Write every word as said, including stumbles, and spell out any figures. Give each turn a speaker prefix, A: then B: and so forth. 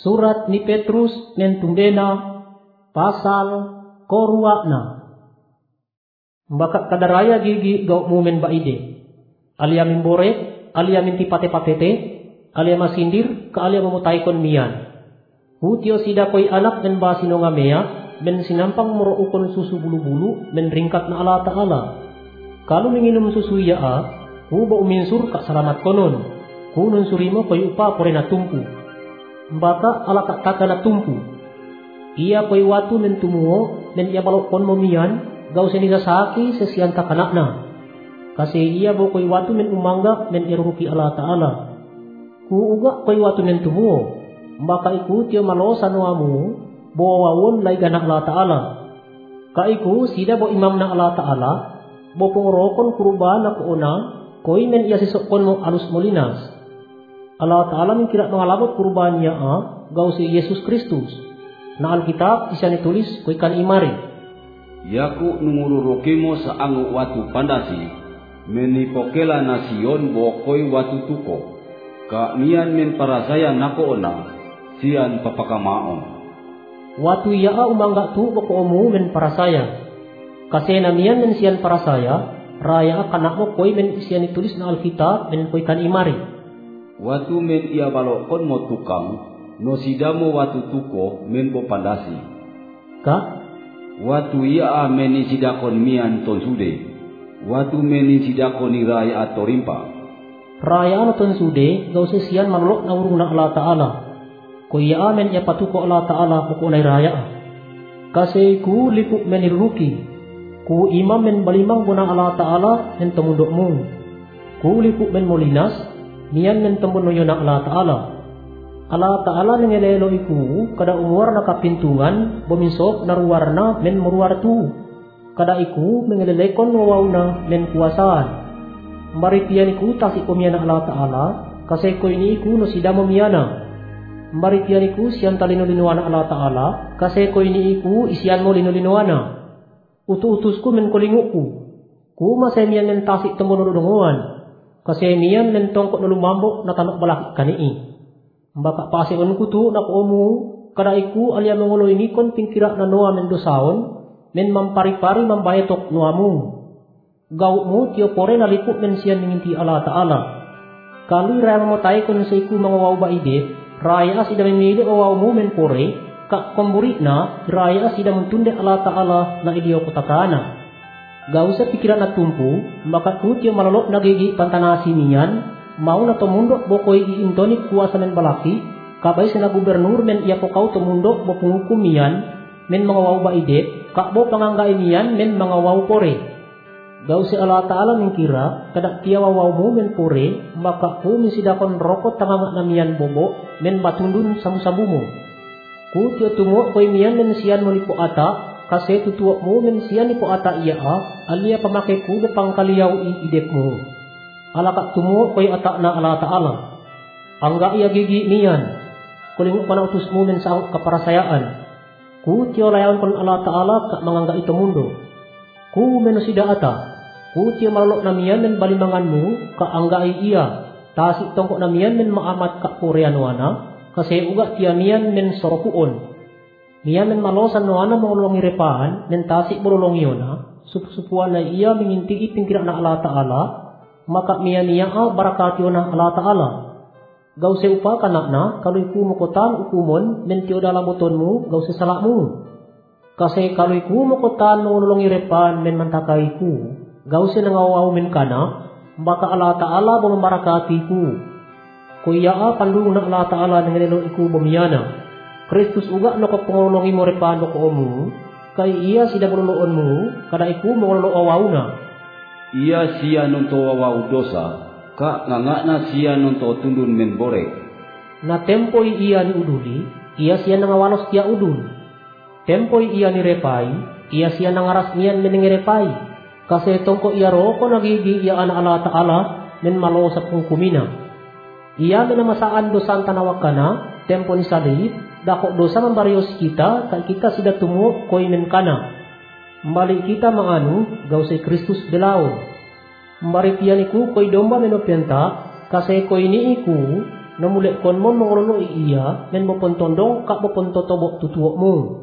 A: Surat ni Petrus nentundena pasal koruakna. Mbaka kadaraya gigi gau mumen baide. Alia mimbore, alia minti pate-patete, alia masindir, ka alia memutaikon mian. Hutio sida koi anak men basino ngamea, men sinampang moroukon susu bulu-bulu, men ringkat na Allah Ta'ala. Kalau menginum susu iya a, huba uminsur kak salamat konon. Kunun surimo koi upa pore na tumpu. Mbaka ala kak taka na tumpu. Ia koi watu men tumuo, men ia balok kon momian, gau senisa saki sesian takanakna. Kasi ia bo koi watu men umangga men iruruki Allah Ta'ala. Ku uga koi watu men tumuo. Mbaka iku tio malosa nuamu, bo wawon lai ganak Allah Ta'ala. Ka iku sida bo imam na Allah Ta'ala, bo pengorokon kuruban na kuona, koi men ia sisokon mo alus molinas. Allah Ta'ala mengkira mengalabot kurbannya a, gau si Yesus Kristus. Na Alkitab isa nitulis koi kan imari.
B: Yaku nungururukimo sa angu watu pandasi, menipokela nasion bo koi watu tuko. Ka mian men parasaya nako ona, sian papakamaon.
A: Watu iya a umangga tu boko omu men parasaya. Kasi na mian men sian parasaya, raya a kanakmo koi men sian nitulis na Alkitab men koi kan imari.
B: Watu men ia balokon mo tukang, no sidamo watu tuko men bo pandasi.
A: Ka?
B: Watu ia a meni sidakon mian tonsude. Watu meni sidakon ni raya atau rimpa.
A: Raya na tonsude, gau sesian manlok na urung na Allah Ta'ala. Ko ia a men ia patuko Allah Ta'ala poko na raya. Kasi ku lipuk men iruruki. Ku imam men balimang bona Allah Ta'ala men temundok mu. Ku lipuk men molinas, niyan men tembun noyo na Allah Ta'ala. Allah Ta'ala nengelelo iku kada umuar na kapintungan buminsop na ruwarna men muruar tu. Kada iku mengelelekon wawawna men kuasaan. Maritian iku tasik kumiana Allah Ta'ala kasi ko ini iku no sidamo miyana. Maritian iku siyan talino-linoana Allah Ta'ala kasi ko ini iku isian mo lino-linoana. Utu-utusku men kolingukku. Ku masemian men tasik tembun nulunguan. Kasi miyan men tongkot na lumambok na tanok balakit kanii. Mbaka pasiwan ko tu na omu, kada iku alia mengulo ini kon pingkira na noa men dosaon, men mampari-pari mambayetok noamu. Gau mu tio pore na lipuk men siyan ninginti Allah Ta'ala. Kali raya mamotay kon sa iku mga waw baide, raya sida memili o waw mu men pore, kak komburi na, raya sida mentunde Allah Ta'ala na idiyo kutakana. Gau sa pikiran na tumpu, maka kutyo malalok nagigi pantanasi niyan, mau na tumundok bokoy iintonik kuasa men balaki, kabay sa na gubernur men iya po kau tumundok bo pungukum niyan, men mga waw baide, kakbo panganggain niyan men mga waw pore. Gau si Allah Ta'ala mengkira, kadak tiya waw mo men pore, maka ku misidakon rokot tangangak na miyan bobo, men matundun samu-samu mo. Kutyo tungo koy miyan men siyan mo lipo ata, kasi tutuok mo men siya ni po ata iya a, alia pamakai ku depang kaliyaw i idep mo. Alakat tumo ko'y ata na Allah Ta'ala. Angga iya gigi niyan, kuling pa na utus mo men sa kaparasayaan. Ku tiyo layawan kon Allah Ta'ala ka mangangga ito mundo. Ku men sida ata, ku tiyo malalok na miyan men balimangan mo, ka angga iya, tasik tongkok na miyan men maamat ka koreanuana, kasi uga tiya miyan men soropuon. Niya men malosan no ana mangulungi repaan men tasik bululong yona supu-supuan na iya mengintigi pingkira na Allah Ta'ala maka miya niya a barakati na Allah Ta'ala. Gau se upa kanak na kalau iku mukotan ukumon men tiyo dalam buton mo gau se salak mo. Kasi kalau iku mukotan mangulungi repaan men mantakai ku gau se nangawaw men kana maka Allah Ta'ala bumbarakati ku. Kuya a pandung na Allah Ta'ala nangelelo iku bumiyana. Kristus uga no kapangulungi mo repano ko omu, kay iya sida mululuon mo, kada iku mangululo awawna.
B: Iya siya nunto wawaw dosa, ka nganga na siya nunto tundun men borek.
A: Na tempoy iya ni uduli, iya siya nangawalos tiya udul. Tempoy iya ni repay, iya siya nangaras niyan menengirepay. Kasi tongko iya roko nagigi iya ana Allah Ta'ala, men malo sa pungkumina. Iya minamasaan dosan tanawakana, tempo ni salib, dako dosa membarios kita, kay kita sida tumo koy men kana. Mbali kita manganu, gaw si Kristus belaon. Mbari pian iku koy domba menopenta, kasi koy ni iku, namulek kon mo nongrolo iya men mo pontondong ka mo pontotobok tutuok mo.